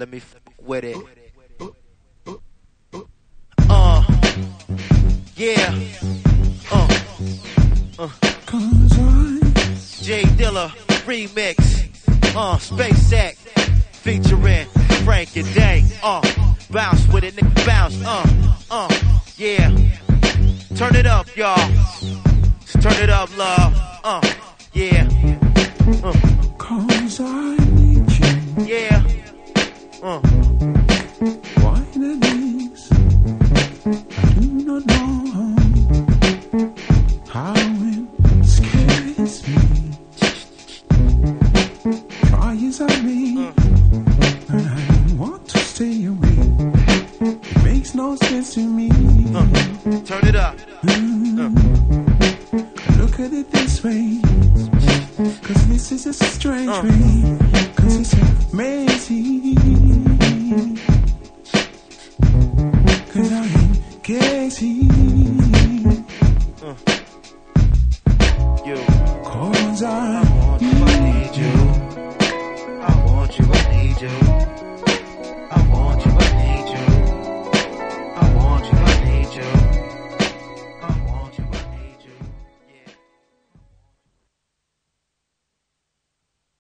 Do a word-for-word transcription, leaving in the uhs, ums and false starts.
let me f with it. Uh, yeah. Uh, uh. J Dilla remix. Uh, Space Act featuring Frank and Day. Uh, bounce with it, nigga, bounce. Uh, uh, yeah. Turn it up, y'all. Turn it up, love. Uh, yeah. Uh. Cause I need you. Yeah. Uh. Why the this? I do not know how it scares me. Try as I may, Uh. but I don't want to stay away. It makes no sense to me. Uh. Turn it up. Mm. Uh. Look at it this way, cause this is a strange Uh. way, cause it's amazing, cause I ain't guessing, Uh. You. cause I, I want you, I need you. I want you, I need you.